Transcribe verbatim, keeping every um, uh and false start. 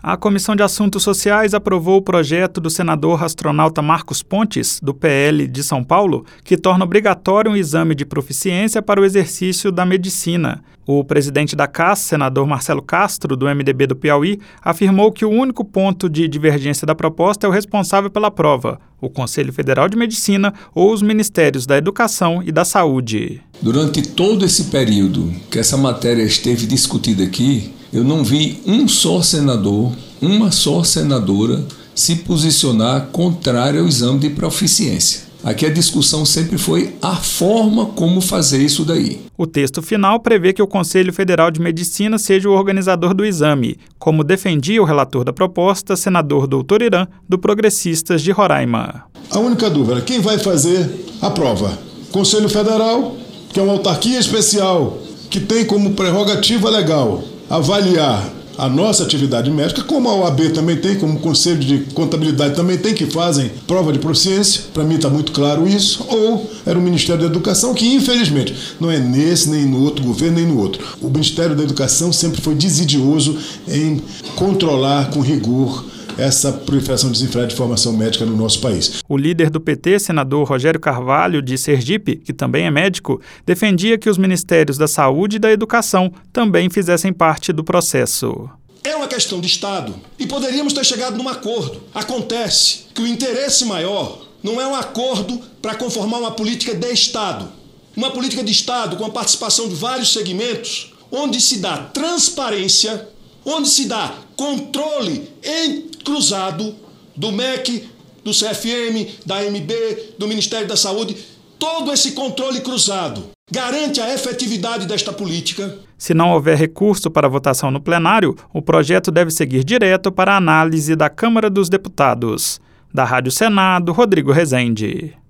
A Comissão de Assuntos Sociais aprovou o projeto do senador astronauta Marcos Pontes, do P L de São Paulo, que torna obrigatório um exame de proficiência para o exercício da medicina. O presidente da C A S, senador Marcelo Castro, do M D B do Piauí, afirmou que o único ponto de divergência da proposta é o responsável pela prova, o Conselho Federal de Medicina ou os Ministérios da Educação e da Saúde. Durante todo esse período que essa matéria esteve discutida aqui, eu não vi um só senador, uma só senadora se posicionar contrário ao exame de proficiência. Aqui a discussão sempre foi a forma como fazer isso daí. O texto final prevê que o Conselho Federal de Medicina seja o organizador do exame, como defendia o relator da proposta, senador doutor Irã, do Progressistas de Roraima. A única dúvida, quem vai fazer a prova? Conselho Federal, que é uma autarquia especial, que tem como prerrogativa legal avaliar a nossa atividade médica, como a O A B também tem, como o Conselho de Contabilidade também tem, que fazem prova de proficiência, para mim está muito claro isso, ou era o Ministério da Educação, que infelizmente não é nesse, nem no outro governo, nem no outro. O Ministério da Educação sempre foi desidioso em controlar com rigor essa proliferação desenfreada de formação médica no nosso país. O líder do P T, senador Rogério Carvalho, de Sergipe, que também é médico, defendia que os Ministérios da Saúde e da Educação também fizessem parte do processo. É uma questão de Estado e poderíamos ter chegado num acordo. Acontece que o interesse maior não é um acordo para conformar uma política de Estado. Uma política de Estado com a participação de vários segmentos, onde se dá transparência, onde se dá controle encruzado do M E C, do C F M, da M B, do Ministério da Saúde. Todo esse controle cruzado garante a efetividade desta política. Se não houver recurso para votação no plenário, o projeto deve seguir direto para a análise da Câmara dos Deputados. Da Rádio Senado, Rodrigo Rezende.